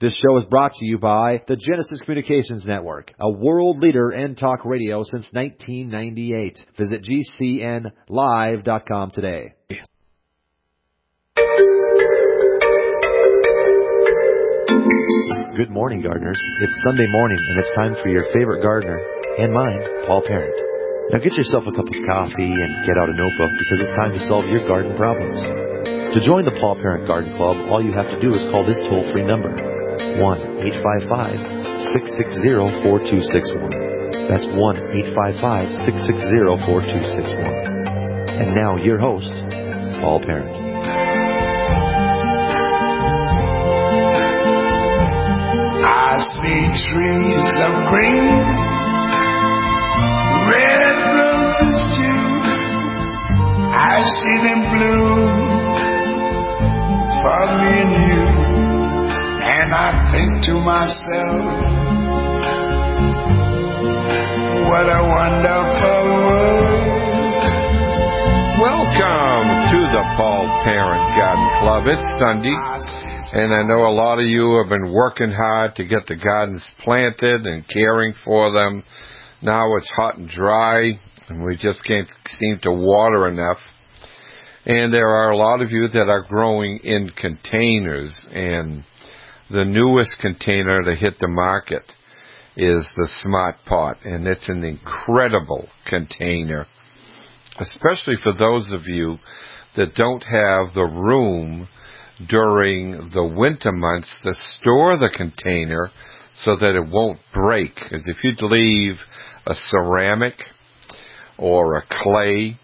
This show is brought to you by the Genesis Communications Network, a world leader in talk radio since 1998. Visit GCNlive.com today. Good morning, gardeners. It's Sunday morning, and it's time for your favorite gardener, and mine, Paul Parent. Now get yourself a cup of coffee and get out a notebook because it's time to solve your garden problems. To join the Paul Parent Garden Club, all you have to do is call this toll-free number, 1-855-660-4261. That's 1-855-660-4261. And now your host, Paul Parent. I see trees of green, red roses too. I see them bloom for me and you. And I think to myself, what a wonderful world. Welcome to the Paul Parent Garden Club. It's Sunday, and I know a lot of you have been working hard to get the gardens planted and caring for them. Now it's hot and dry, and we just can't seem to water enough. And there are a lot of you that are growing in containers, and the newest container to hit the market is the Smart Pot, and it's an incredible container, especially for those of you that don't have the room during the winter months to store the container so that it won't break. Because if you'd leave a ceramic or a clay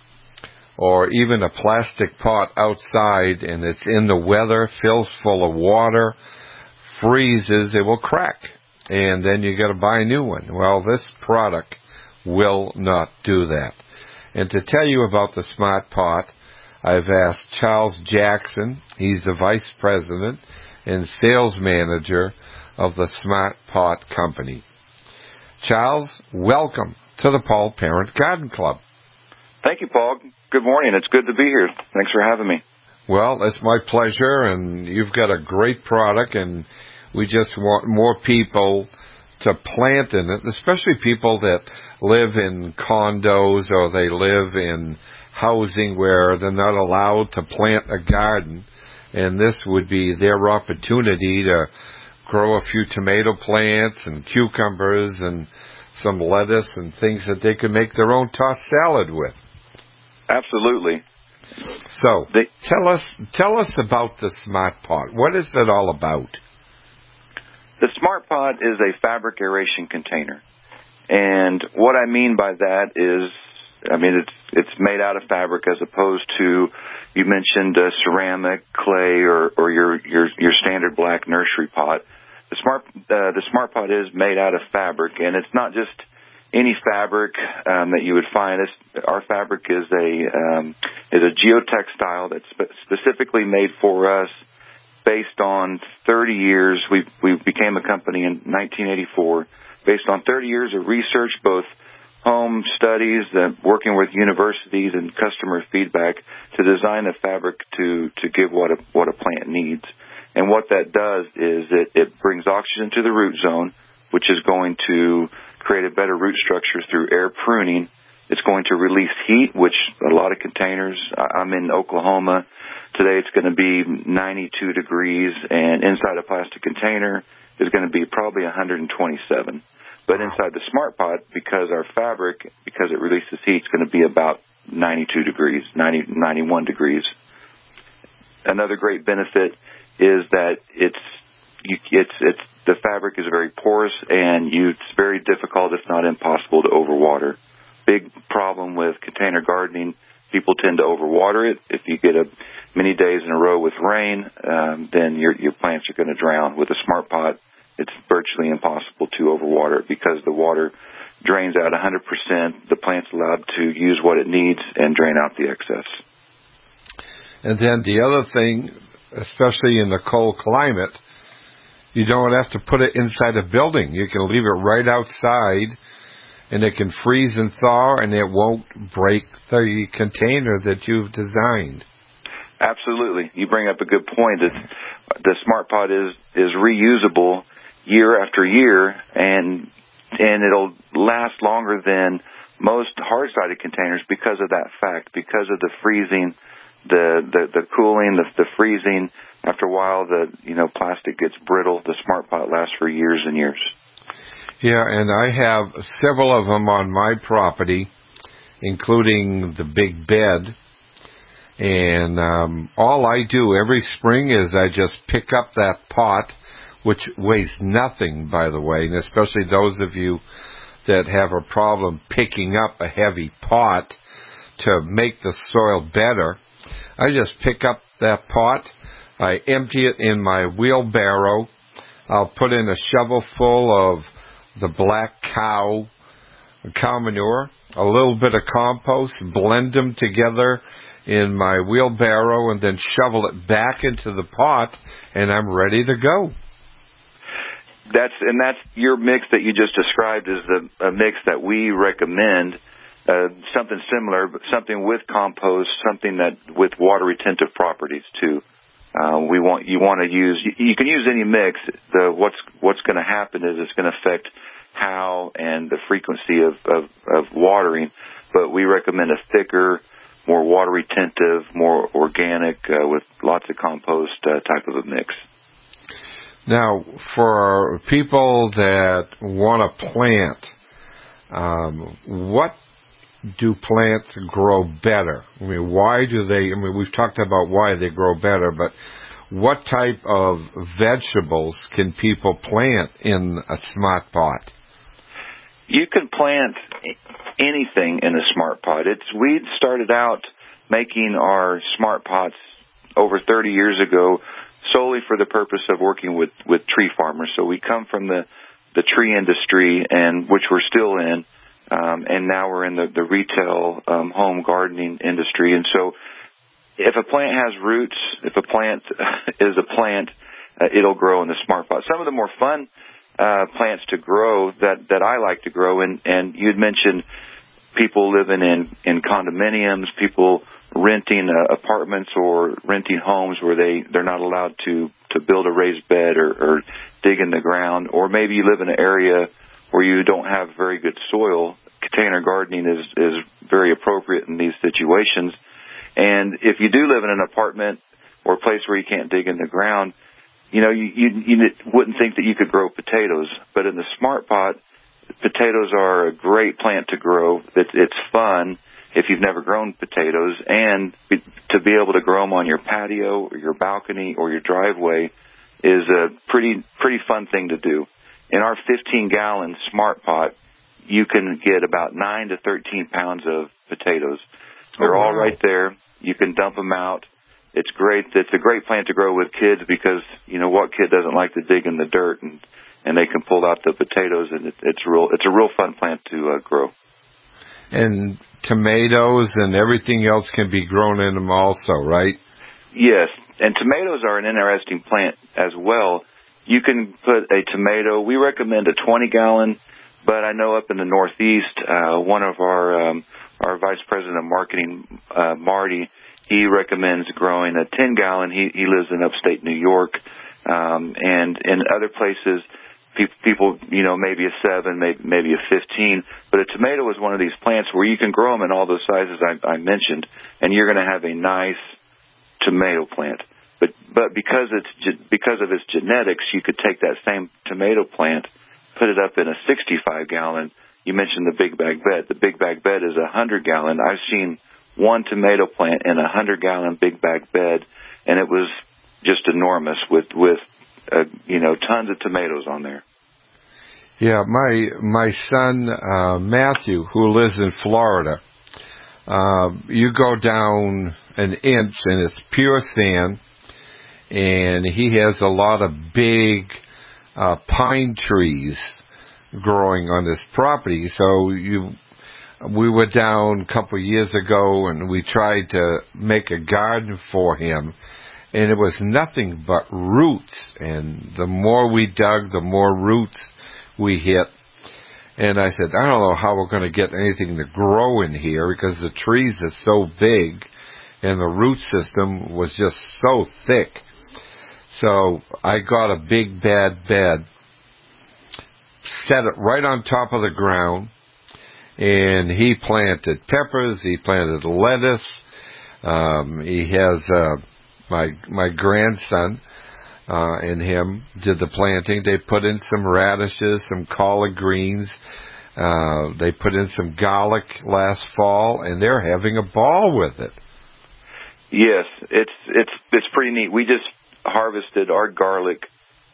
or even a plastic pot outside and it's in the weather, fills full of water, freezes, it will crack. And then you got to buy a new one. Well, this product will not do that. And to tell you about the Smart Pot, I've asked Charles Jackson. He's the Vice President and Sales Manager of the Smart Pot Company. Charles, welcome to the Paul Parent Garden Club. Thank you, Paul. Good morning. It's good to be here. Thanks for having me. Well, it's my pleasure, and you've got a great product, and we just want more people to plant in it, especially people that live in condos or they live in housing where they're not allowed to plant a garden. And this would be their opportunity to grow a few tomato plants and cucumbers and some lettuce and things that they could make their own tossed salad with. Absolutely. So, tell us about the Smart Pot. What is it all about? The Smart Pot is a fabric aeration container. And what I mean by that is, it's made out of fabric as opposed to, you mentioned ceramic, clay, or your standard black nursery pot. The Smart Pot is made out of fabric, and it's not just any fabric that you would find. Our fabric is a geotextile that's specifically made for us based on 30 years. We became a company in 1984 based on 30 years of research, both home studies, working with universities and customer feedback to design a fabric to give what a plant needs. And what that does is it brings oxygen to the root zone, which is going to create a better root structure through air pruning. It's going to release heat, which a lot of containers, I'm in Oklahoma. Today it's going to be 92 degrees, and inside a plastic container is going to be probably 127. But inside the Smart Pot, because our fabric, because it releases heat, it's going to be about 92 degrees, 91 degrees. Another great benefit is that the fabric is very porous, and it's very difficult, if not impossible, to overwater. Big problem with container gardening, people tend to overwater it. If you get many days in a row with rain, then your plants are going to drown. With a Smart Pot, it's virtually impossible to overwater it because the water drains out 100%. The plant's allowed to use what it needs and drain out the excess. And then the other thing, especially in the cold climate, you don't have to put it inside a building. You can leave it right outside, and it can freeze and thaw, and it won't break the container that you've designed. Absolutely. You bring up a good point. The Smart Pot is reusable year after year, and it'll last longer than most hard-sided containers because of that fact, because of the freezing, the cooling, the freezing. After a while, plastic gets brittle. The Smart Pot lasts for years and years. Yeah, and I have several of them on my property, including the big bed. And all I do every spring is I just pick up that pot, which weighs nothing, by the way, and especially those of you that have a problem picking up a heavy pot to make the soil better. I just pick up that pot, I empty it in my wheelbarrow, I'll put in a shovel full of the black cow manure, a little bit of compost, blend them together in my wheelbarrow, and then shovel it back into the pot, and I'm ready to go. That's your mix that you just described is a mix that we recommend. Something similar, but something with compost, something that with water retentive properties too. You can use any mix. What's going to happen is it's going to affect how and the frequency of watering, but we recommend a thicker, more water retentive, more organic, with lots of compost type of a mix. Now, for people that want to plant, what do plants grow better? I mean, we've talked about why they grow better, but what type of vegetables can people plant in a Smart Pot? You can plant anything in a Smart Pot. We started out making our Smart Pots over 30 years ago solely for the purpose of working with tree farmers. So we come from the tree industry, and which we're still in, and now we're in the retail home gardening industry. And so if a plant has roots, if a plant is a plant, it'll grow in the Smart Pot. Some of the more fun plants to grow that I like to grow, and you'd mentioned people living in condominiums, people renting apartments or renting homes where they're not allowed to build a raised bed or dig in the ground, or maybe you live in an area where you don't have very good soil. Container gardening is very appropriate in these situations. And if you do live in an apartment or a place where you can't dig in the ground, you wouldn't think that you could grow potatoes. But in the Smart Pot, potatoes are a great plant to grow. It's fun if you've never grown potatoes, and to be able to grow them on your patio or your balcony or your driveway is a pretty fun thing to do. In our 15-gallon Smart Pot, you can get about 9 to 13 pounds of potatoes. They're all right there. You can dump them out. It's great. It's a great plant to grow with kids because, what kid doesn't like to dig in the dirt, and they can pull out the potatoes, and it's a real fun plant to grow. And tomatoes and everything else can be grown in them also, right? Yes, and tomatoes are an interesting plant as well. You can put a tomato. We recommend a 20-gallon, but I know up in the Northeast, one of our Vice President of Marketing, Marty, he recommends growing a 10-gallon. He lives in upstate New York, and in other places, people, maybe a 7, maybe a 15. But a tomato is one of these plants where you can grow them in all those sizes I mentioned, and you're going to have a nice tomato plant. But because of its genetics, you could take that same tomato plant, put it up in a 65-gallon. You mentioned the big bag bed. The big bag bed is 100-gallon. I've seen one tomato plant in a 100-gallon big bag bed, and it was just enormous with tons of tomatoes on there. Yeah, my son Matthew, who lives in Florida, you go down an inch and it's pure sand, and he has a lot of big pine trees growing on this property. So we were down a couple of years ago, and we tried to make a garden for him, and it was nothing but roots. And the more we dug, the more roots we hit. And I said, I don't know how we're going to get anything to grow in here because the trees are so big. and the root system was just so thick. So I got a big bad bed, set it right on top of the ground, and he planted peppers, he planted lettuce. He has my grandson and him did the planting. They put in some radishes, some collard greens. They put in some garlic last fall, and they're having a ball with it. Yes, it's pretty neat. We just harvested our garlic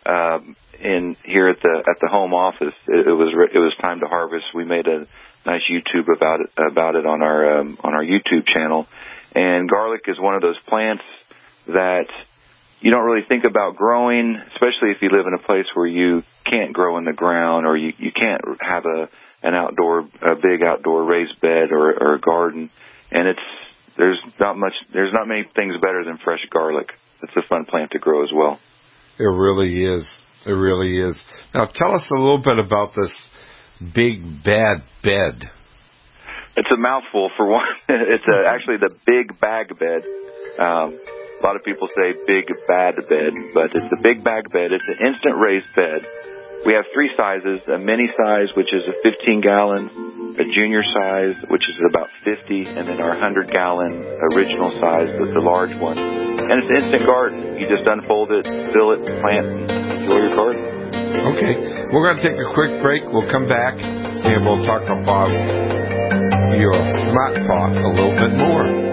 in here at the home office. It was time to harvest. We made a nice YouTube about it on our YouTube channel. And garlic is one of those plants that you don't really think about growing, especially if you live in a place where you can't grow in the ground, or you can't have a big outdoor raised bed or a garden. And there's not many things better than fresh garlic. It's a fun plant to grow as well. It really is. It really is. Now tell us a little bit about this big bad bed. It's a mouthful for one. It's actually the big bag bed. A lot of people say big bad bed, but it's the big bag bed. It's an instant raised bed. We have three sizes: a mini size, which is a 15-gallon, a junior size, which is about 50, and then our 100-gallon original size, the large one. And it's an instant garden. You just unfold it, fill it, plant, and enjoy your garden. Okay. We're going to take a quick break. We'll come back, and we'll talk about your Smart Pot a little bit more.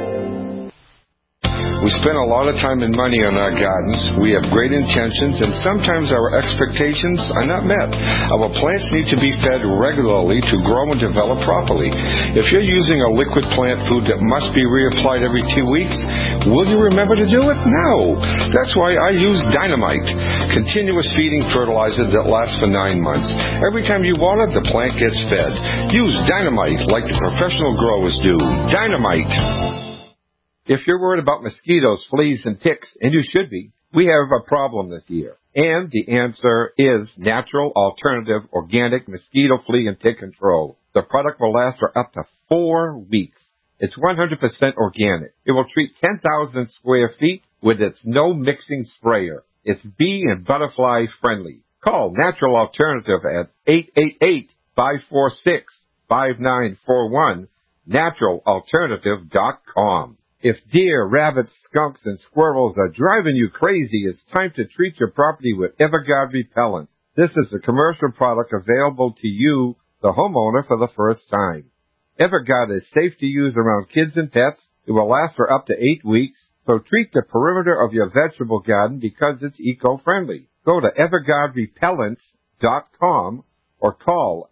We spend a lot of time and money on our gardens. We have great intentions, and sometimes our expectations are not met. Our plants need to be fed regularly to grow and develop properly. If you're using a liquid plant food that must be reapplied every 2 weeks, will you remember to do it? No. That's why I use Dynamite, continuous feeding fertilizer that lasts for 9 months. Every time you water, the plant gets fed. Use Dynamite like the professional growers do. Dynamite. If you're worried about mosquitoes, fleas, and ticks, and you should be, we have a problem this year. And the answer is Natural Alternative Organic Mosquito, Flea, and Tick Control. The product will last for up to 4 weeks. It's 100% organic. It will treat 10,000 square feet with its no-mixing sprayer. It's bee and butterfly friendly. Call Natural Alternative at 888-546-5941, naturalalternative.com. If deer, rabbits, skunks, and squirrels are driving you crazy, it's time to treat your property with Everguard repellents. This is a commercial product available to you, the homeowner, for the first time. Everguard is safe to use around kids and pets. It will last for up to 8 weeks. So treat the perimeter of your vegetable garden because it's eco-friendly. Go to EverguardRepellents.com or call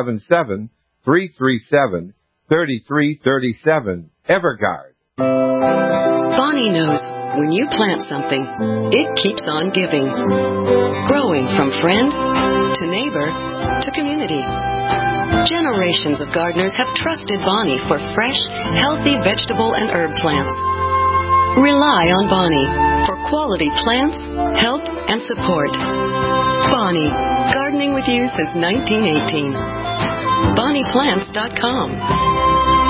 877-337-3337. Everguard. Bonnie knows when you plant something, it keeps on giving. Growing from friend to neighbor to community. Generations of gardeners have trusted Bonnie for fresh, healthy vegetable and herb plants. Rely on Bonnie for quality plants, help, and support. Bonnie, gardening with you since 1918. BonniePlants.com.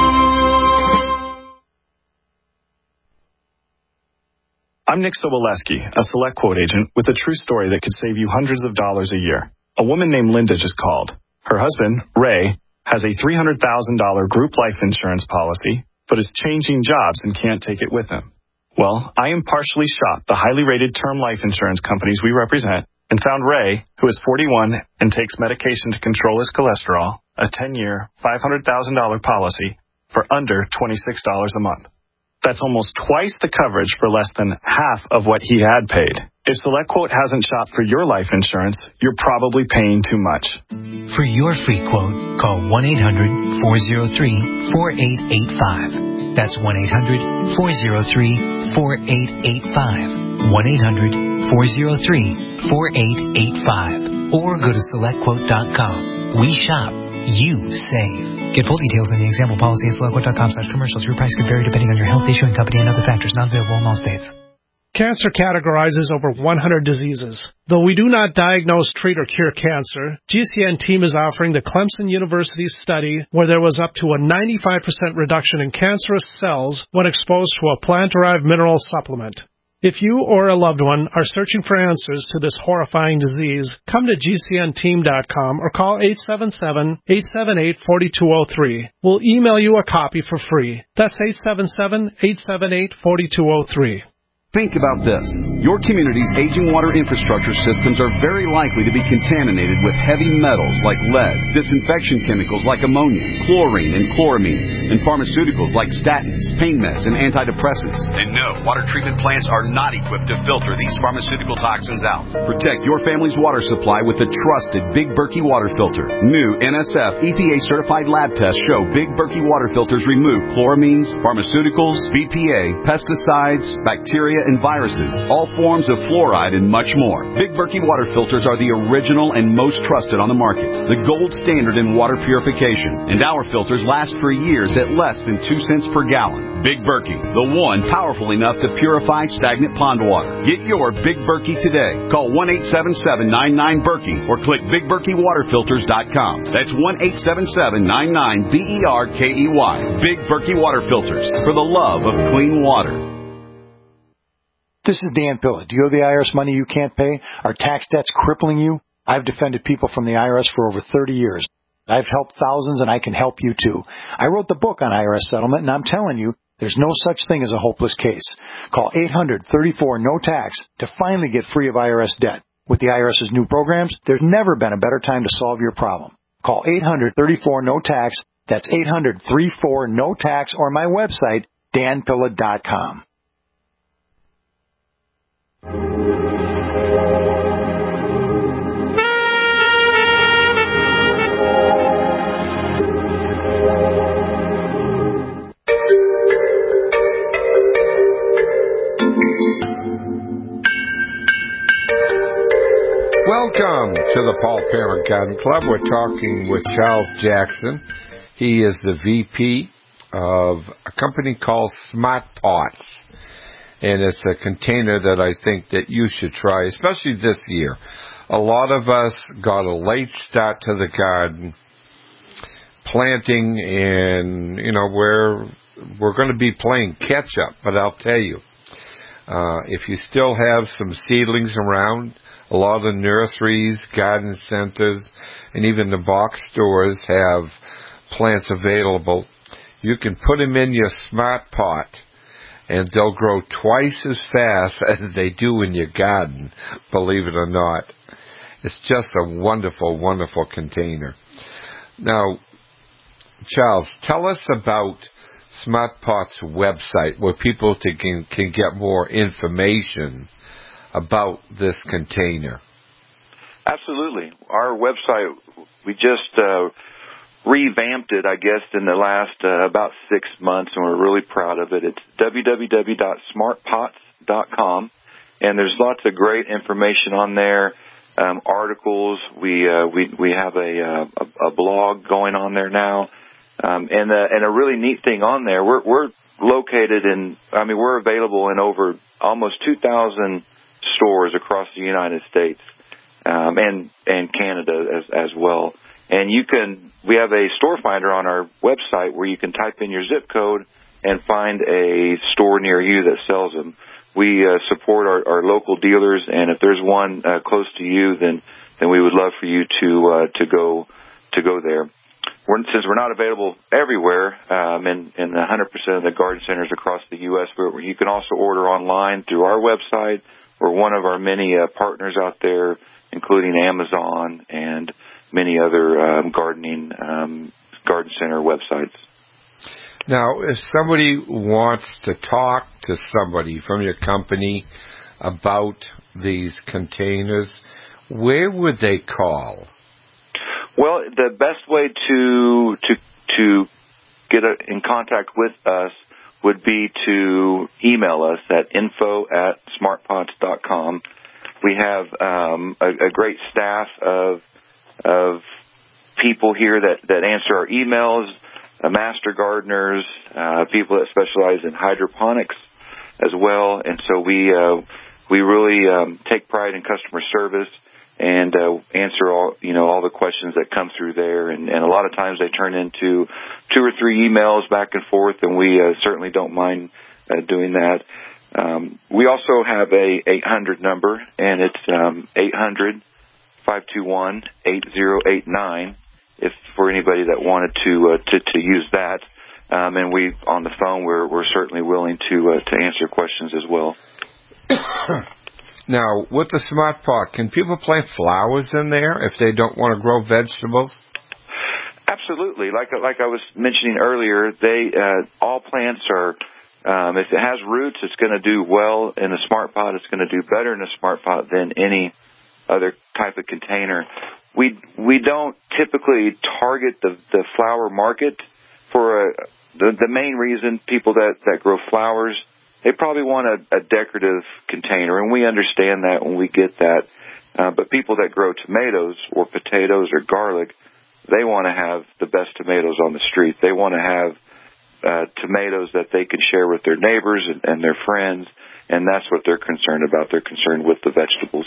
I'm Nick Soboleski, a Select Quote agent with a true story that could save you hundreds of dollars a year. A woman named Linda just called. Her husband, Ray, has a $300,000 group life insurance policy, but is changing jobs and can't take it with him. Well, I impartially shopped the highly rated term life insurance companies we represent and found Ray, who is 41 and takes medication to control his cholesterol, a 10-year, $500,000 policy for under $26 a month. That's almost twice the coverage for less than half of what he had paid. If SelectQuote hasn't shopped for your life insurance, you're probably paying too much. For your free quote, call 1-800-403-4885. That's 1-800-403-4885. 1-800-403-4885. Or go to SelectQuote.com. We shop. You save. Get full details in the example policy at SelectQuote.com/commercials. Your price could vary depending on your health, issuing company, and other factors. Not available in all states. Cancer categorizes over 100 diseases. Though we do not diagnose, treat, or cure cancer, GCN team is offering the Clemson University study where there was up to a 95% reduction in cancerous cells when exposed to a plant-derived mineral supplement. If you or a loved one are searching for answers to this horrifying disease, come to GCNteam.com or call 877-878-4203. We'll email you a copy for free. That's 877-878-4203. Think about this. Your community's aging water infrastructure systems are very likely to be contaminated with heavy metals like lead, disinfection chemicals like ammonia, chlorine and chloramines, and pharmaceuticals like statins, pain meds, and antidepressants. And no, water treatment plants are not equipped to filter these pharmaceutical toxins out. Protect your family's water supply with the trusted Big Berkey water filter. New NSF EPA-certified lab tests show Big Berkey water filters remove chloramines, pharmaceuticals, BPA, pesticides, bacteria, and viruses, all forms of fluoride, and much more. Big Berkey water filters are the original and most trusted on the market, the gold standard in water purification, and our filters last for years at less than 2 cents per gallon. Big Berkey, the one powerful enough to purify stagnant pond water. Get your Big Berkey today. Call 1-877-99-BERKEY or click BigBerkeyWaterFilters.com. That's 1-877-99-BERKEY. Big Berkey water filters, for the love of clean water. This is Dan Pilla. Do you owe the IRS money you can't pay? Are tax debts crippling you? I've defended people from the IRS for over 30 years. I've helped thousands, and I can help you too. I wrote the book on IRS settlement, and I'm telling you, there's no such thing as a hopeless case. Call 800-34-NO-TAX to finally get free of IRS debt. With the IRS's new programs, there's never been a better time to solve your problem. Call 800-34-NO-TAX. That's 800-34-NO-TAX, or my website, danpilla.com. Welcome to the Paul Parent Garden Club. We're talking with Charles Jackson. He is the VP of a company called Smart Pots. And it's a container that I think that you should try, especially this year. A lot of us got a late start to the garden, planting, and, we're going to be playing catch up. But I'll tell you, if you still have some seedlings around, a lot of nurseries, garden centers, and even the box stores have plants available. You can put them in your Smart Pot, and they'll grow twice as fast as they do in your garden, believe it or not. It's just a wonderful, wonderful container. Now, Charles, tell us about Smart Pot's website where people can get more information about this container. Absolutely. Our website, we just revamped it, I guess, in the last about 6 months, and we're really proud of it. It's www.smartpots.com, and there's lots of great information on there, articles. We have a blog going on there now, and a really neat thing on there. We're located we're available in over almost 2,000 stores across the United States, and Canada as well. And we have a store finder on our website where you can type in your zip code and find a store near you that sells them. We support our local dealers, and if there's one close to you, then we would love for you to go there. Since we're not available everywhere, in 100% of the garden centers across the U.S., you can also order online through our website. We're one of our many partners out there, including Amazon and many other garden center websites. Now, if somebody wants to talk to somebody from your company about these containers, where would they call? Well, the best way to get in contact with us would be to email us at info@smartpots.com. We have a great staff of people here that answer our emails, master gardeners, people that specialize in hydroponics, as well. And so we really take pride in customer service and answer all the questions that come through there. And a lot of times they turn into 2 or 3 emails back and forth, and we certainly don't mind doing that. We also have a 800 number, and it's 800-521-8089. If for anybody that wanted to use that, and we on the phone, we're certainly willing to answer questions as well. Now, with the Smart Pot, can people plant flowers in there if they don't want to grow vegetables? Absolutely. Like I was mentioning earlier, all plants are. If it has roots, it's going to do well in a Smart Pot. It's going to do better in a Smart Pot than any other type of container. We don't typically target the flower market for the main reason. People that grow flowers, they probably want a decorative container, and we understand that when we get that. But people that grow tomatoes or potatoes or garlic, they want to have the best tomatoes on the street. They want to have tomatoes that they can share with their neighbors and their friends, and that's what they're concerned about. They're concerned with the vegetables.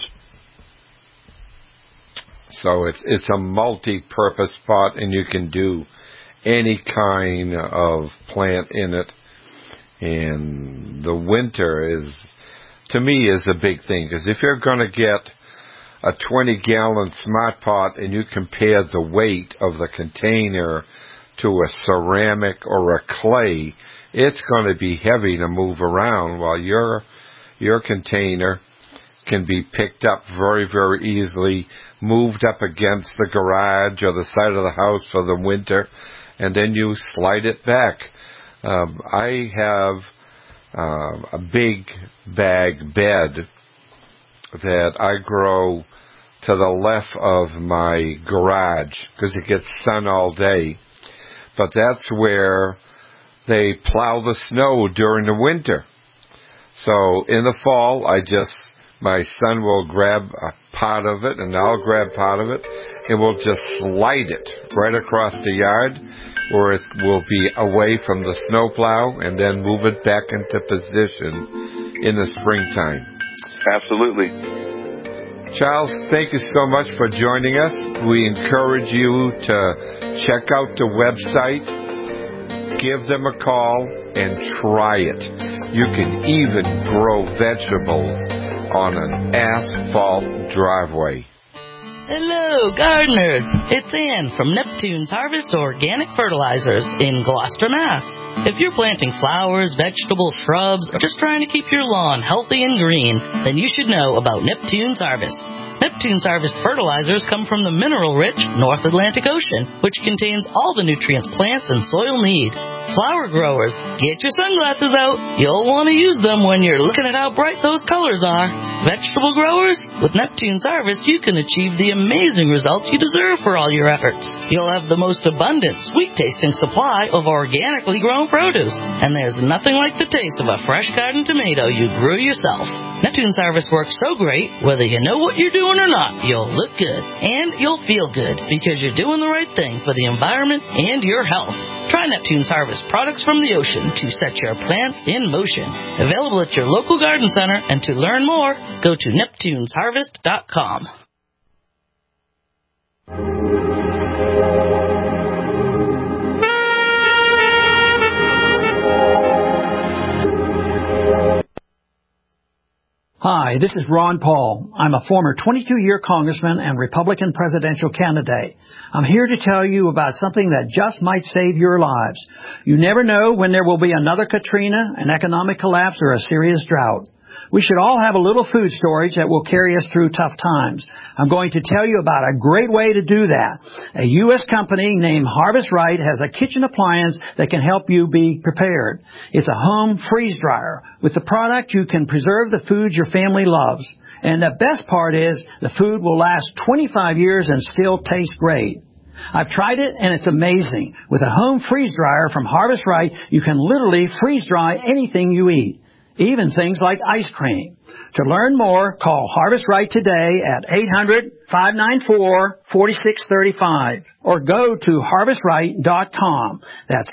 So it's a multi-purpose pot, and you can do any kind of plant in it. And the winter to me, is a big thing, because if you're going to get a 20-gallon Smart Pot and you compare the weight of the container to a ceramic or a clay, it's going to be heavy to move around, while your container can be picked up very, very easily, moved up against the garage or the side of the house for the winter, and then you slide it back. I have a big bag bed that I grow to the left of my garage because it gets sun all day. But that's where they plow the snow during the winter. So in the fall, my son will grab a pot of it, and I'll grab part of it, and we'll just slide it right across the yard where it will be away from the snowplow, and then move it back into position in the springtime. Absolutely. Charles, thank you so much for joining us. We encourage you to check out the website, give them a call, and try it. You can even grow vegetables on an asphalt driveway. Hello, gardeners. It's Ann from Neptune's Harvest Organic Fertilizers in Gloucester, Mass. If you're planting flowers, vegetables, shrubs, or just trying to keep your lawn healthy and green, then you should know about Neptune's Harvest. Neptune's Harvest fertilizers come from the mineral-rich North Atlantic Ocean, which contains all the nutrients plants and soil need. Flower growers, get your sunglasses out. You'll want to use them when you're looking at how bright those colors are. Vegetable growers, with Neptune's Harvest, you can achieve the amazing results you deserve for all your efforts. You'll have the most abundant, sweet-tasting supply of organically grown produce, and there's nothing like the taste of a fresh garden tomato you grew yourself. Neptune's Harvest works so great, whether you know what you're doing or not, you'll look good, and you'll feel good, because you're doing the right thing for the environment and your health. Try Neptune's Harvest products from the ocean to set your plants in motion. Available at your local garden center, and to learn more, go to neptunesharvest.com. Hi, this is Ron Paul. I'm a former 22-year congressman and Republican presidential candidate. I'm here to tell you about something that just might save your lives. You never know when there will be another Katrina, an economic collapse, or a serious drought. We should all have a little food storage that will carry us through tough times. I'm going to tell you about a great way to do that. A U.S. company named Harvest Right has a kitchen appliance that can help you be prepared. It's a home freeze dryer. With the product, you can preserve the food your family loves. And the best part is the food will last 25 years and still taste great. I've tried it, and it's amazing. With a home freeze dryer from Harvest Right, you can literally freeze dry anything you eat. even things like ice cream. To learn more, call Harvest Right today at 800-594-4635 or go to harvestright.com. That's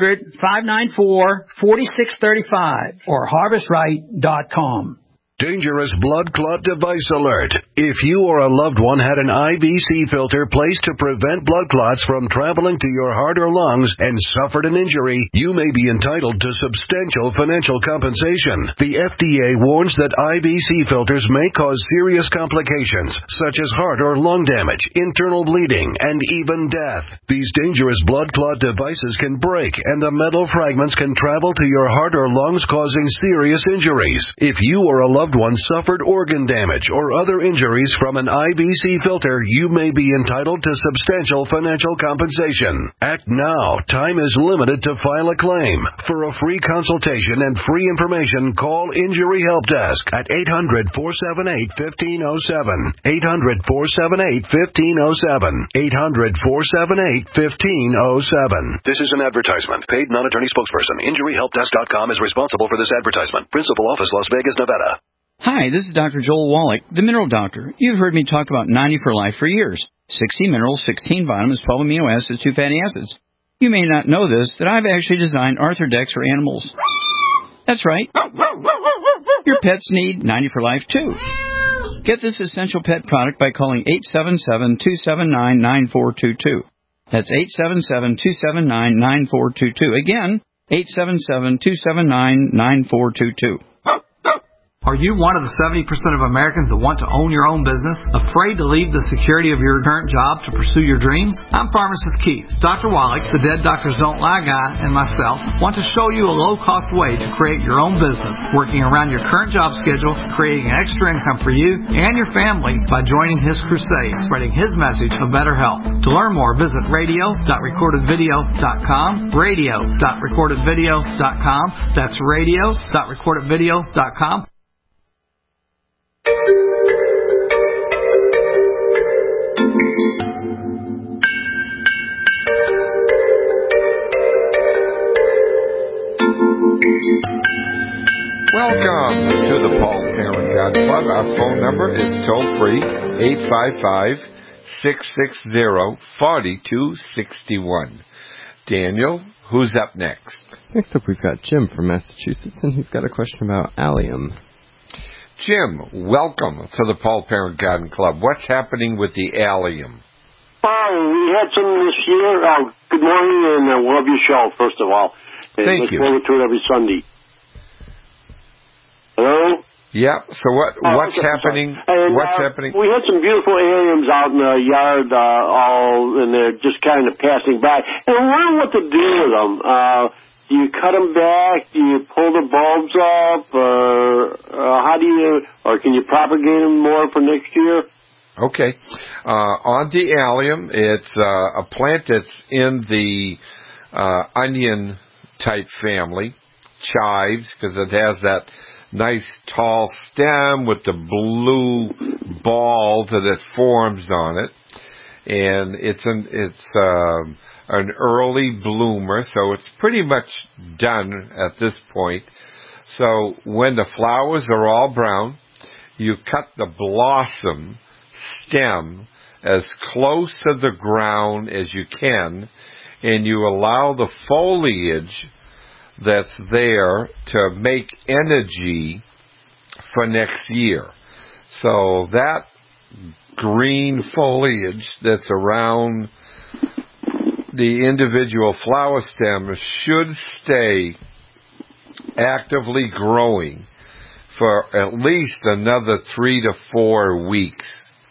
800-594-4635 or harvestright.com. Dangerous blood clot device alert. If you or a loved one had an IVC filter placed to prevent blood clots from traveling to your heart or lungs and suffered an injury, you may be entitled to substantial financial compensation. The FDA warns that IVC filters may cause serious complications, such as heart or lung damage, internal bleeding, and even death. These dangerous blood clot devices can break, and the metal fragments can travel to your heart or lungs, causing serious injuries. If you or a loved one suffered organ damage or other injuries from an IVC filter, you may be entitled to substantial financial compensation. Act now. Time is limited to file a claim. For a free consultation and free information, call Injury Help Desk at 800-478-1507. 800-478-1507. 800-478-1507. This is an advertisement. Paid non-attorney spokesperson. InjuryHelpDesk.com is responsible for this advertisement. Principal office, Las Vegas, Nevada. Hi, this is Dr. Joel Wallach, the Mineral Doctor. You've heard me talk about 90 for Life for years. 60 minerals, 16 vitamins, 12 amino acids, 2 fatty acids. You may not know this, that I've actually designed Arthrodex for animals. That's right. Your pets need 90 for Life, too. Get this essential pet product by calling 877-279-9422. That's 877-279-9422. Again, 877-279-9422. Are you one of the 70% of Americans that want to own your own business? Afraid to leave the security of your current job to pursue your dreams? I'm Pharmacist Keith. Dr. Wallach, the Dead Doctors Don't Lie guy, and myself want to show you a low-cost way to create your own business, working around your current job schedule, creating an extra income for you and your family by joining his crusade, spreading his message of better health. To learn more, visit radio.recordedvideo.com, radio.recordedvideo.com. That's radio.recordedvideo.com. Welcome to the Paul Parent God Club. Our phone number is toll-free, 855-660-4261. Daniel, who's up next? Next up, we've got Jim from Massachusetts, and he's got a question about allium. Jim, welcome to the Paul Parent Garden Club. What's happening with the allium? We had some this year. Good morning, and love your show, first of all. Thank you. Look forward to it every Sunday. Hello? Yeah, so what's happening? What's happening? We had some beautiful alliums out in the yard, and they're just kind of passing by. And I wonder what to do with them. Do you cut them back? Do you pull the bulbs up? Or can you propagate them more for next year? Okay. On the allium, it's a plant that's in the onion-type family, chives, because it has that nice tall stem with the blue ball that it forms on it. And it's an early bloomer, so it's pretty much done at this point. So when the flowers are all brown, you cut the blossom stem as close to the ground as you can, and you allow the foliage that's there to make energy for next year. So that green foliage that's around the individual flower stem should stay actively growing for at least another 3 to 4 weeks.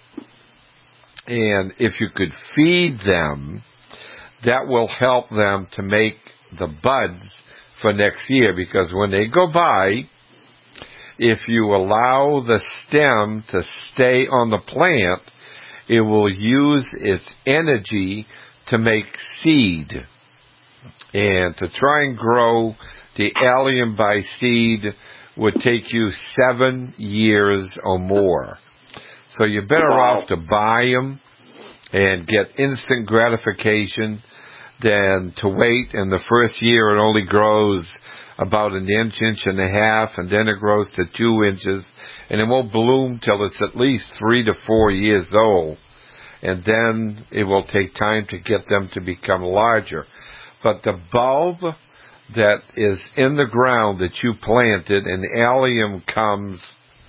And if you could feed them, that will help them to make the buds for next year, because when they go by, if you allow the stem to stay on the plant, it will use its energy to make seed. And to try and grow the allium by seed would take you 7 years or more. So you're better off to buy them and get instant gratification than to wait, and the first year it only grows about an inch, inch and a half, and then it grows to 2 inches, and it won't bloom till it's at least 3 to 4 years old, and then it will take time to get them to become larger. But the bulb that is in the ground that you planted, and allium comes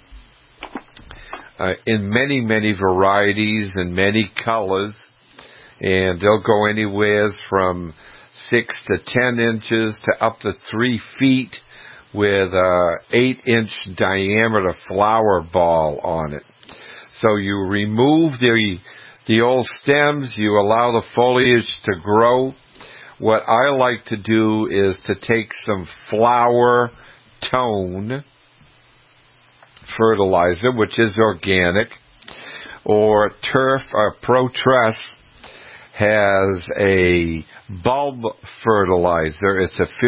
in many, many varieties and many colors, and they'll go anywhere from 6 to 10 inches to up to 3 feet with a 8-inch diameter flower ball on it. So you remove the old stems, you allow the foliage to grow. What I like to do is to take some flower tone fertilizer, which is organic, or Turf or ProTress has a bulb fertilizer. It's a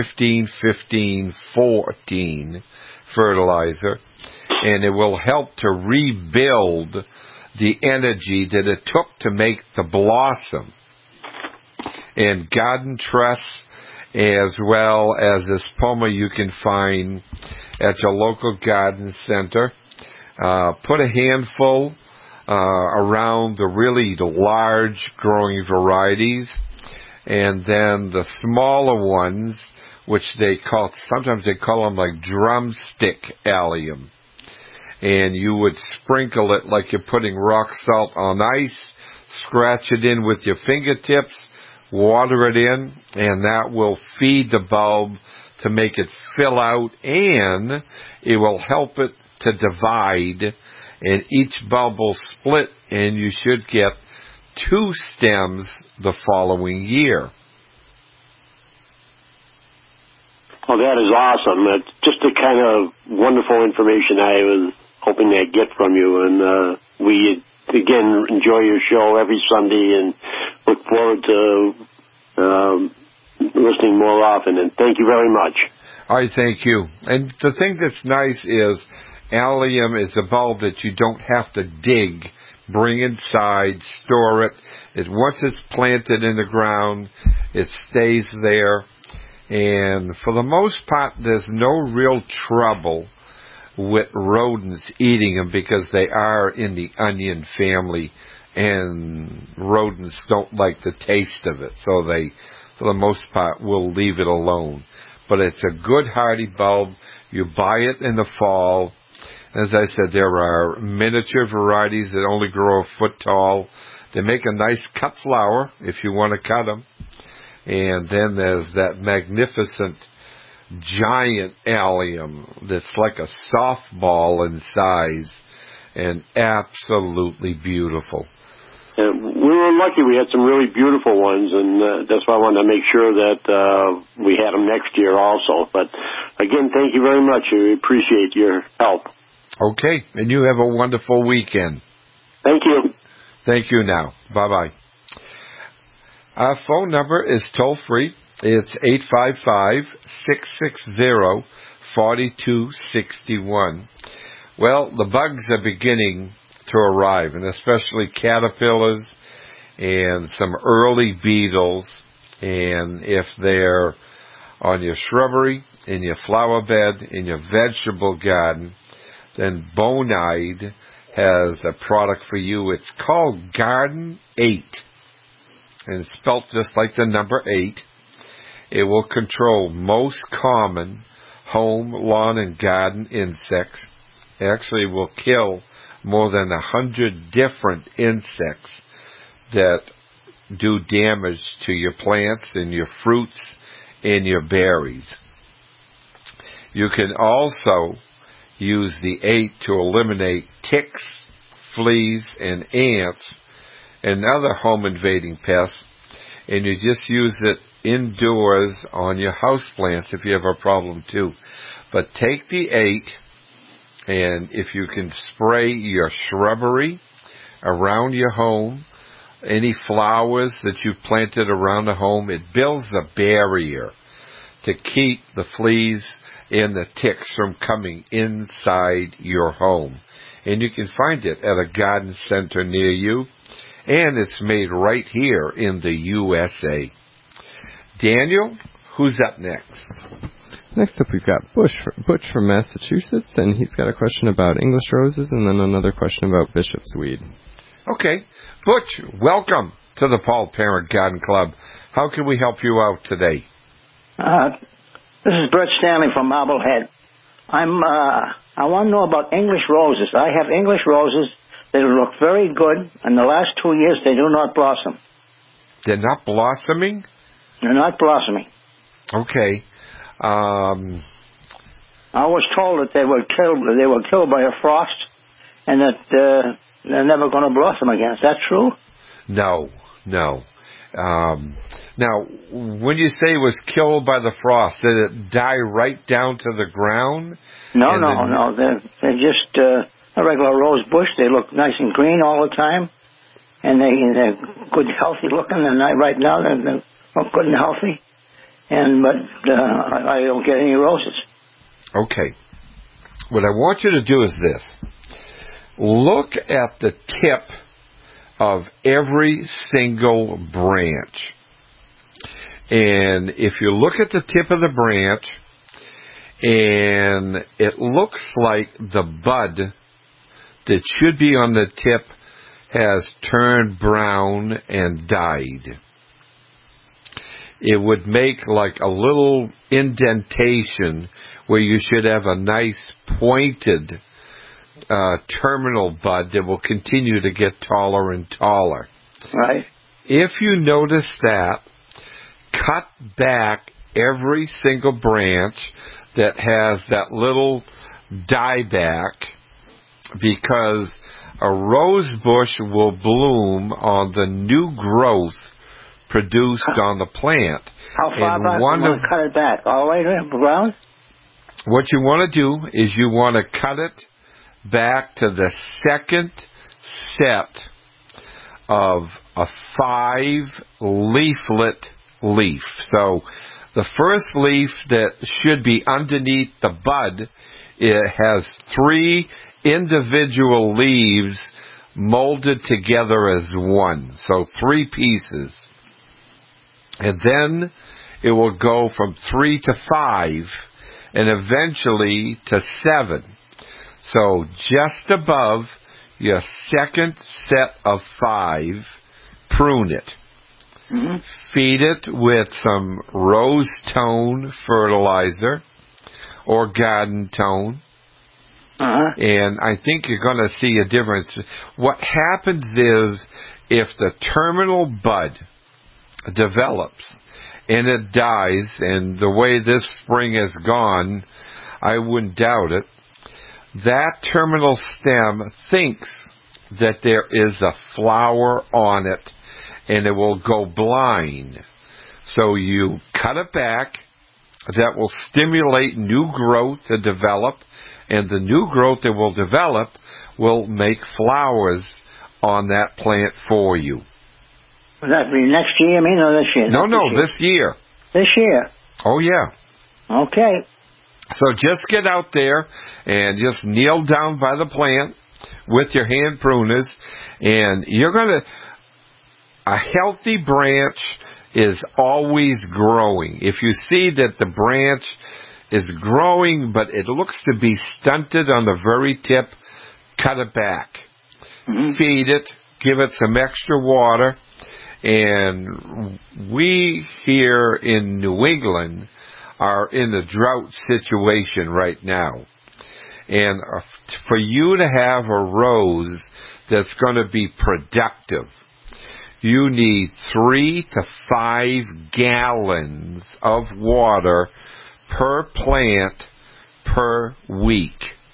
15-15-14 fertilizer, and it will help to rebuild the energy that it took to make the blossom. And garden tress, as well as this poma you can find at your local garden center. Put a handful around the really large growing varieties, and then the smaller ones, which sometimes they call them like drumstick allium. And you would sprinkle it like you're putting rock salt on ice, scratch it in with your fingertips, water it in, and that will feed the bulb to make it fill out, and it will help it to divide, and each bulb will split, and you should get 2 stems the following year. Oh, that is awesome. That's just the kind of wonderful information I was hoping to get from you, and we again enjoy your show every Sunday and look forward to listening more often, and thank you very much. I thank you. And the thing that's nice is allium is a bulb that you don't have to dig, bring inside, store it. Once it's planted in the ground, it stays there. And for the most part, there's no real trouble with rodents eating them because they are in the onion family, and rodents don't like the taste of it. So they, for the most part, will leave it alone. But it's a good hardy bulb. You buy it in the fall. As I said, there are miniature varieties that only grow a foot tall. They make a nice cut flower if you want to cut them. And then there's that magnificent giant allium that's like a softball in size and absolutely beautiful. And we were lucky. We had some really beautiful ones, and that's why I wanted to make sure that we had them next year also. But again, thank you very much. We appreciate your help. Okay, and you have a wonderful weekend. Thank you. Thank you now. Bye-bye. Our phone number is toll-free. It's 855-660-4261. Well, the bugs are beginning to arrive, and especially caterpillars and some early beetles. And if they're on your shrubbery, in your flower bed, in your vegetable garden, then Bonide has a product for you. It's called Garden 8, and it's spelled just like the number 8. It will control most common home, lawn, and garden insects. It actually will kill more than 100 different insects that do damage to your plants and your fruits and your berries. You can also use the 8 to eliminate ticks, fleas, and ants and other home invading pests, and you just use it indoors on your houseplants if you have a problem too. But take the 8, and if you can spray your shrubbery around your home, any flowers that you've planted around the home, it builds a barrier to keep the fleas and the ticks from coming inside your home. And you can find it at a garden center near you, and it's made right here in the USA. Daniel, who's up next? Next up, we've got Butch from Massachusetts, and he's got a question about English roses and then another question about bishop's weed. Okay. Butch, welcome to the Paul Parent Garden Club. How can we help you out today? This is Brett Stanley from Marblehead. I want to know about English roses. I have English roses that look very good. In the last 2 years, they do not blossom. They're not blossoming? They're not blossoming. Okay. I was told that they were killed by a frost, and that they're never going to blossom again. Is that true? No. Now, when you say it was killed by the frost, did it die right down to the ground? No. They're just a regular rose bush. They look nice and green all the time, and they're good, healthy looking. And right now they look good and healthy. But I don't get any roses. Okay. What I want you to do is this. Look at the tip of every single branch. And if you look at the tip of the branch, and it looks like the bud that should be on the tip has turned brown and died, it would make like a little indentation where you should have a nice pointed terminal bud that will continue to get taller and taller. Right. If you notice that, cut back every single branch that has that little dieback, because a rose bush will bloom on the new growth produced on the plant. How far back do you want to cut it back? All the way to the ground? What you want to do is you want to cut it back to the second set of a 5-leaflet leaf. So the first leaf that should be underneath the bud, it has 3 individual leaves molded together as one. So 3 pieces. And then it will go from 3 to 5 and eventually to 7. So just above your second set of 5, prune it. Mm-hmm. Feed it with some rose tone fertilizer or garden tone. Uh-huh. And I think you're going to see a difference. What happens is if the terminal bud develops and it dies, and the way this spring has gone, I wouldn't doubt it, that terminal stem thinks that there is a flower on it, and it will go blind. So you cut it back. That will stimulate new growth to develop, and the new growth that will develop will make flowers on that plant for you. Will that be next year, or this year? This year. This year? Oh, yeah. Okay. So just get out there and just kneel down by the plant with your hand pruners, and you're going to... A healthy branch is always growing. If you see that the branch is growing, but it looks to be stunted on the very tip, cut it back. Mm-hmm. Feed it, give it some extra water. And we here in New England are in a drought situation right now. And for you to have a rose that's going to be productive, you need 3 to 5 gallons of water per plant per week.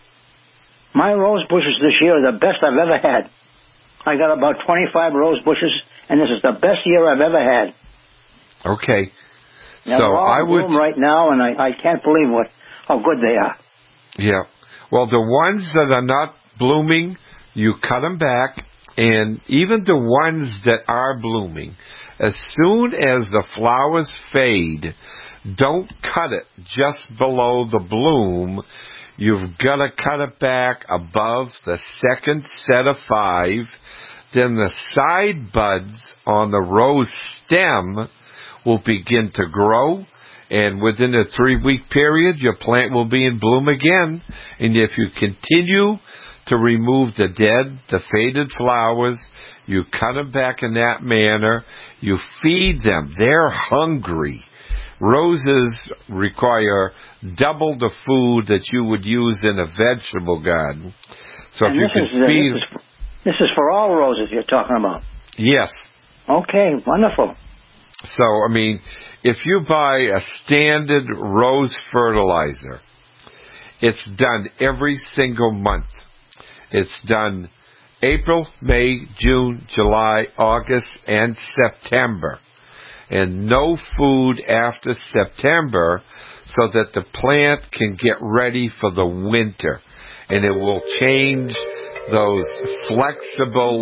My rose bushes this year are the best I've ever had. I got about 25 rose bushes, and this is the best year I've ever had. Okay. Now, so I would bloom right now, and I can't believe how good they are. Yeah. Well, the ones that are not blooming, you cut them back. And even the ones that are blooming, as soon as the flowers fade, don't cut it just below the bloom. You've got to cut it back above the second set of 5. Then the side buds on the rose stem will begin to grow, and within a 3-week period, your plant will be in bloom again. And if you continue to remove the dead, the faded flowers, you cut them back in that manner, you feed them. They're hungry. Roses require double the food that you would use in a vegetable garden. So and if you can feed... This is for all roses you're talking about? Yes. Okay, wonderful. So, I mean, if you buy a standard rose fertilizer, it's done every single month. It's done April, May, June, July, August, and September. And no food after September so that the plant can get ready for the winter. And it will change those flexible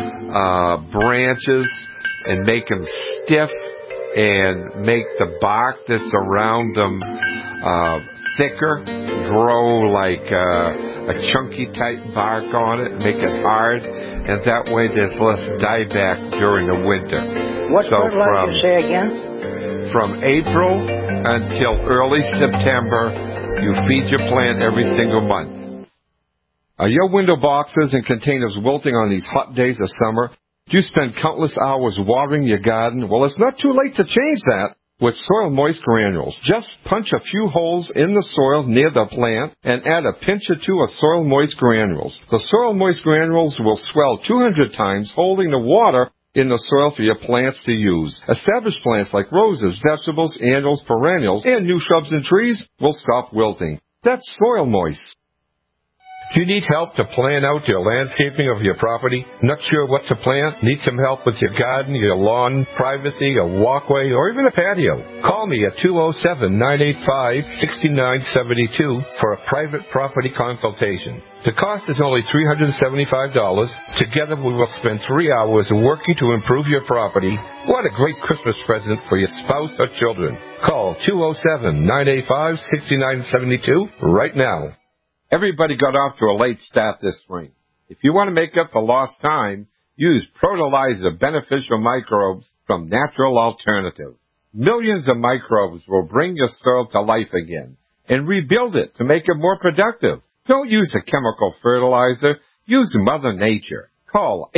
branches and make them stiff and make the bark that's around them thicker, grow like a chunky type bark on it, make it hard, and that way there's less dieback during the winter. What fertilizer you say again? From April until early September, you feed your plant every single month. Are your window boxes and containers wilting on these hot days of summer? Do you spend countless hours watering your garden? Well, it's not too late to change that with Soil Moist Granules. Just punch a few holes in the soil near the plant and add a pinch or two of Soil Moist Granules. The Soil Moist Granules will swell 200 times, holding the water in the soil for your plants to use. Established plants like roses, vegetables, annuals, perennials, and new shrubs and trees will stop wilting. That's Soil Moist. Do you need help to plan out your landscaping of your property? Not sure what to plant? Need some help with your garden, your lawn, privacy, a walkway, or even a patio? Call me at 207-985-6972 for a private property consultation. The cost is only $375. Together we will spend 3 hours working to improve your property. What a great Christmas present for your spouse or children. Call 207-985-6972 right now. Everybody got off to a late start this spring. If you want to make up for lost time, use Protolizer beneficial microbes from Natural Alternative. Millions of microbes will bring your soil to life again and rebuild it to make it more productive. Don't use a chemical fertilizer. Use Mother Nature. Call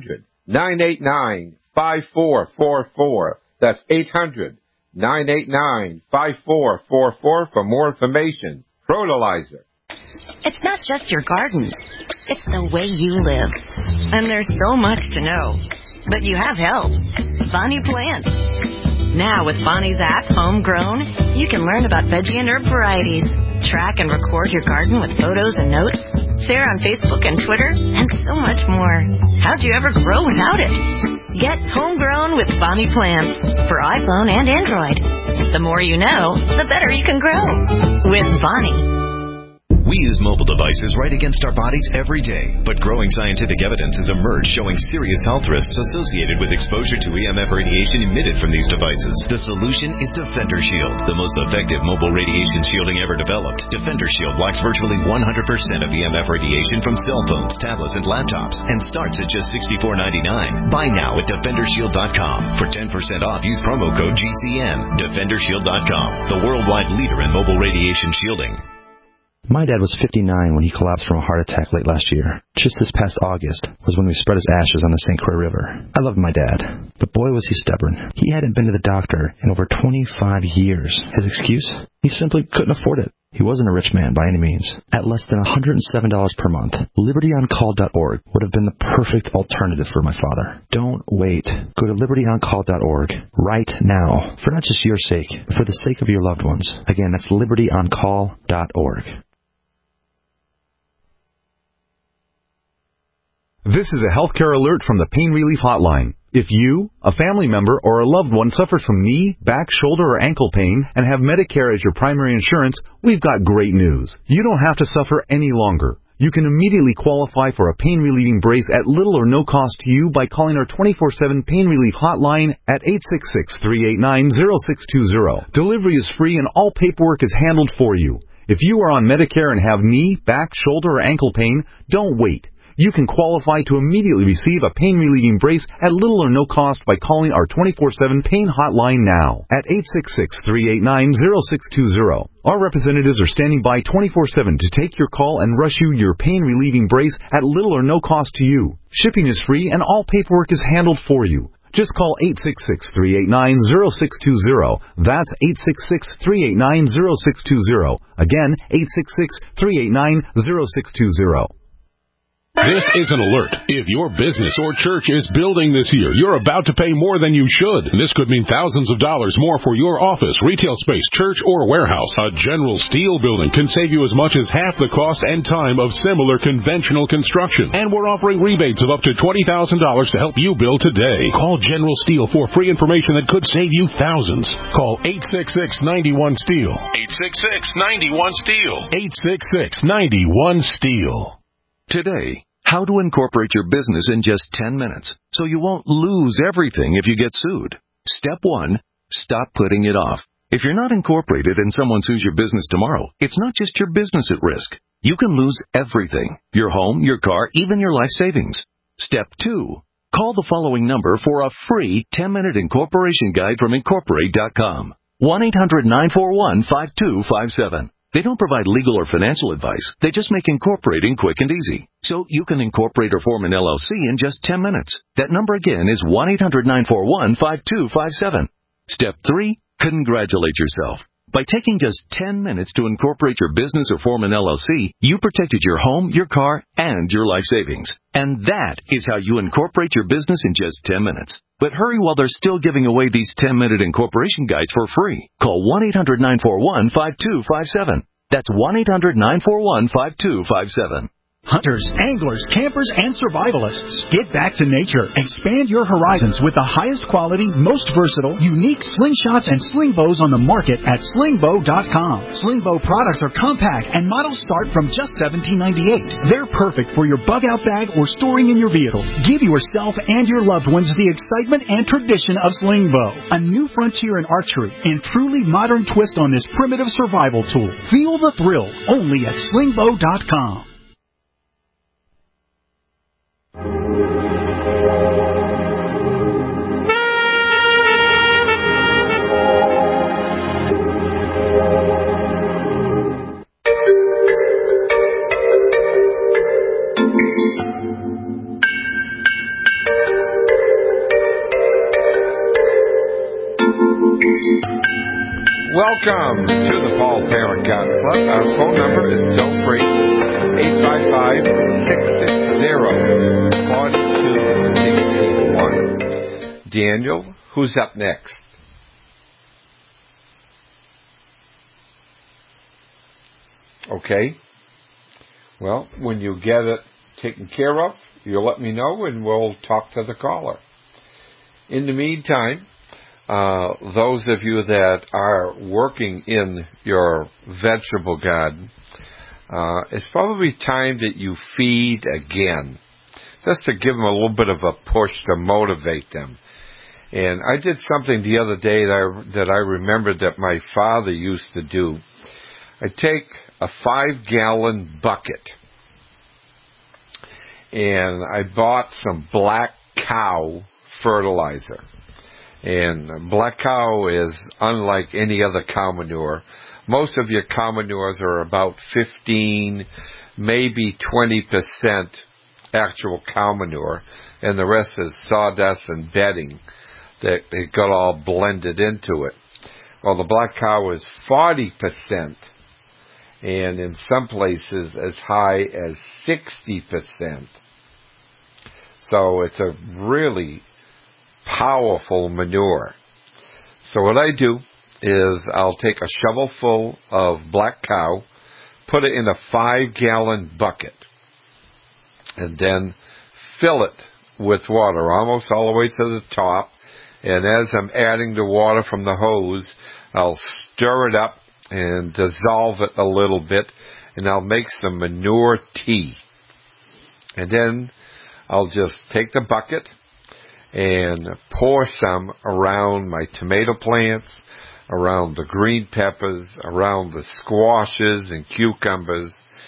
800-989-5444. That's 800-989-5444 for more information. Protolizer. It's not just your garden. It's the way you live. And there's so much to know. But you have help. Bonnie Plants. Now with Bonnie's app, Homegrown, you can learn about veggie and herb varieties, track and record your garden with photos and notes, share on Facebook and Twitter, and so much more. How'd you ever grow without it? Get Homegrown with Bonnie Plants for iPhone and Android. The more you know, the better you can grow. With Bonnie. We use mobile devices right against our bodies every day, but growing scientific evidence has emerged showing serious health risks associated with exposure to EMF radiation emitted from these devices. The solution is Defender Shield, the most effective mobile radiation shielding ever developed. Defender Shield blocks virtually 100% of EMF radiation from cell phones, tablets, and laptops, and starts at just $64.99. Buy now at DefenderShield.com. For 10% off, use promo code GCN. DefenderShield.com, the worldwide leader in mobile radiation shielding. My dad was 59 when he collapsed from a heart attack late last year. Just this past August was when we spread his ashes on the St. Croix River. I loved my dad, but boy was he stubborn. He hadn't been to the doctor in over 25 years. His excuse? He simply couldn't afford it. He wasn't a rich man by any means. At less than $107 per month, LibertyOnCall.org would have been the perfect alternative for my father. Don't wait. Go to LibertyOnCall.org right now, for not just your sake, but for the sake of your loved ones. Again, that's LibertyOnCall.org. This is a healthcare alert from the Pain Relief Hotline. If you, a family member, or a loved one suffers from knee, back, shoulder, or ankle pain and have Medicare as your primary insurance, we've got great news. You don't have to suffer any longer. You can immediately qualify for a pain-relieving brace at little or no cost to you by calling our 24/7 Pain Relief Hotline at 866-389-0620. Delivery is free and all paperwork is handled for you. If you are on Medicare and have knee, back, shoulder, or ankle pain, don't wait. You can qualify to immediately receive a pain-relieving brace at little or no cost by calling our 24/7 pain hotline now at 866-389-0620. Our representatives are standing by 24/7 to take your call and rush you your pain-relieving brace at little or no cost to you. Shipping is free and all paperwork is handled for you. Just call 866-389-0620. That's 866-389-0620. Again, 866-389-0620. This is an alert. If your business or church is building this year, you're about to pay more than you should. This could mean thousands of dollars more for your office, retail space, church, or warehouse. A General Steel building can save you as much as half the cost and time of similar conventional construction. And we're offering rebates of up to $20,000 to help you build today. Call General Steel for free information that could save you thousands. Call 866-91-STEEL. 866-91-STEEL. 866-91-STEEL. Today, how to incorporate your business in just 10 minutes so you won't lose everything if you get sued. Step 1, stop putting it off. If you're not incorporated and someone sues your business tomorrow, it's not just your business at risk. You can lose everything: your home, your car, even your life savings. Step 2, call the following number for a free 10-minute incorporation guide from Incorporate.com. 1-800-941-5257. They don't provide legal or financial advice. They just make incorporating quick and easy. So you can incorporate or form an LLC in just 10 minutes. That number again is 1-800-941-5257. Step 3, congratulate yourself. By taking just 10 minutes to incorporate your business or form an LLC, you protected your home, your car, and your life savings. And that is how you incorporate your business in just 10 minutes. But hurry while they're still giving away these 10-minute incorporation guides for free. Call 1-800-941-5257. That's 1-800-941-5257. Hunters, anglers, campers, and survivalists. Get back to nature. Expand your horizons with the highest quality, most versatile, unique slingshots and sling bows on the market at slingbow.com. Sling bow products are compact and models start from just $17.98. They're perfect for your bug-out bag or storing in your vehicle. Give yourself and your loved ones the excitement and tradition of sling bow. A new frontier in archery and truly modern twist on this primitive survival tool. Feel the thrill only at slingbow.com. Welcome to the Paul Parent Garden Club. Our phone number is still free, 855-660-4261. Daniel, who's up next? Okay. Well, when you get it taken care of, you'll let me know and we'll talk to the caller. In the meantime, those of you that are working in your vegetable garden, it's probably time that you feed again, just to give them a little bit of a push to motivate them. And I did something the other day that I remembered that my father used to do. I take a 5-gallon bucket, and I bought some Black Cow fertilizer. And Black Cow is unlike any other cow manure. Most of your cow manures are about 15, maybe 20% actual cow manure, and the rest is sawdust and bedding that it got all blended into it. Well, the Black Cow is 40%, and in some places as high as 60%. So it's a really powerful manure. So what I do is I'll take a shovelful of Black Cow, put it in a 5-gallon bucket, and then fill it with water almost all the way to the top. And as I'm adding the water from the hose, I'll stir it up and dissolve it a little bit, and I'll make some manure tea. And then I'll just take the bucket and pour some around my tomato plants, around the green peppers, around the squashes and cucumbers,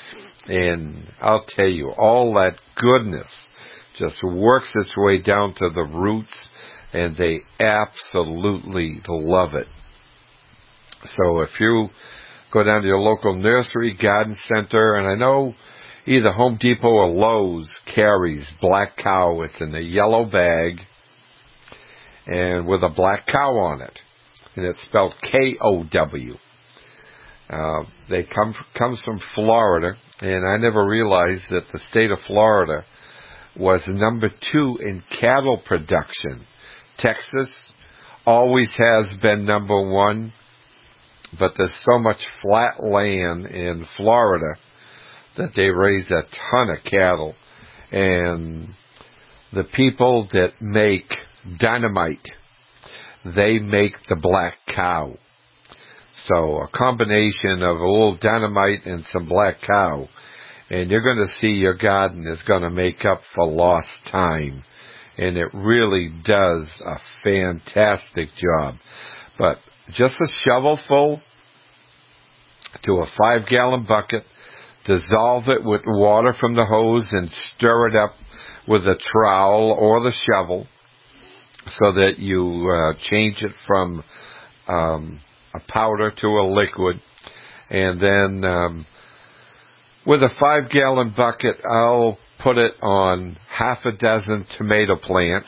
And I'll tell you, all that goodness just works its way down to the roots, and they absolutely love it. So if you go down to your local nursery, garden center, and I know either Home Depot or Lowe's carries Black Cow. It's in a yellow bag and with a black cow on it, and it's spelled K-O-W. They comes from Florida, and I never realized that the state of Florida was number 2 in cattle production. Texas always has been number 1, but there's so much flat land in Florida that they raise a ton of cattle. And the people that make dynamite, they make the Black Cow. So a combination of a little dynamite and some Black Cow, and you're going to see your garden is going to make up for lost time. And it really does a fantastic job. But just a shovelful to a 5-gallon bucket, dissolve it with water from the hose and stir it up with a trowel or the shovel so that you change it from a powder to a liquid. And then with a 5-gallon bucket, I'll put it on half a dozen tomato plants.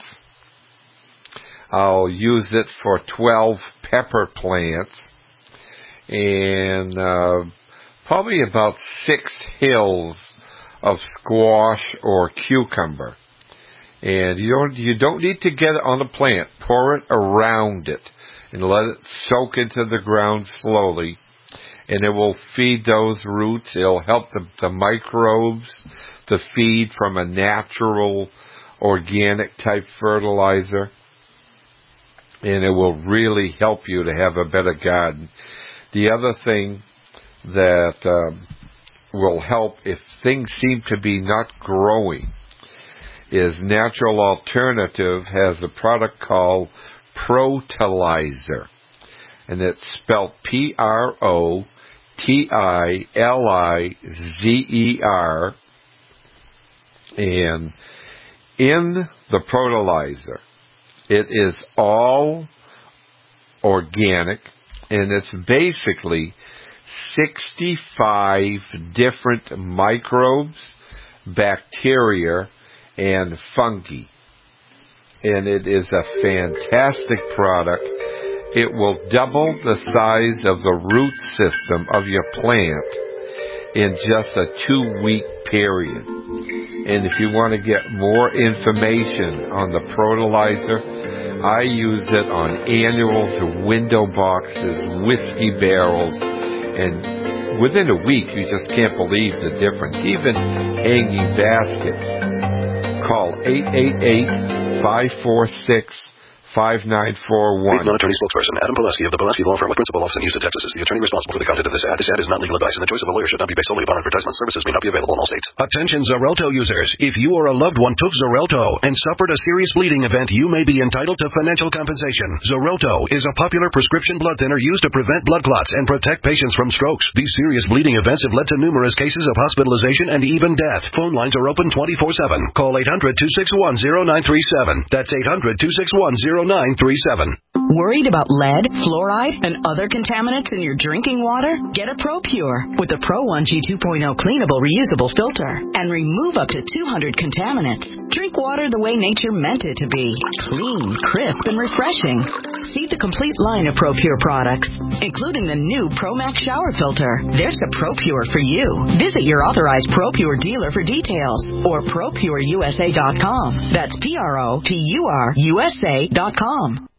I'll use it for 12 pepper plants and probably about 6 hills of squash or cucumber. And you don't need to get it on the plant. Pour it around it and let it soak into the ground slowly. And it will feed those roots. It'll help the microbes to feed from a natural, organic type fertilizer. And it will really help you to have a better garden. The other thing that will help if things seem to be not growing is Natural Alternative has a product called Protilizer. And it's spelled Protilizer. And in the Protilizer, it is all organic, and it's basically 65 different microbes, bacteria, and fungi. And it is a fantastic product. It will double the size of the root system of your plant in just a 2-week period. And if you want to get more information on the Protilizer, I use it on annuals, window boxes, whiskey barrels, and within a week you just can't believe the difference. Even hanging baskets. Call 888-546-5941. Non-attorney spokesperson Adam Pulaski of the Pulaski Law Firm with principal office in Houston, Texas is the attorney responsible for the content of this ad. This ad is not legal advice, and the choice of a lawyer should not be based solely upon advertisement. Services may not be available in all states. Attention Xarelto users. If you or a loved one took Xarelto and suffered a serious bleeding event, you may be entitled to financial compensation. Xarelto is a popular prescription blood thinner used to prevent blood clots and protect patients from strokes. These serious bleeding events have led to numerous cases of hospitalization and even death. Phone lines are open 24/7. Call 800-261-0937. That's 800-261-0937. Worried about lead, fluoride, and other contaminants in your drinking water? Get a ProPure with the Pro 1G 2.0 cleanable reusable filter and remove up to 200 contaminants. Drink water the way nature meant it to be. Clean, crisp, and refreshing. See the complete line of ProPure products, including the new ProMax shower filter. There's a ProPure for you. Visit your authorized ProPure dealer for details or ProPureUSA.com. That's ProPureUSA.com.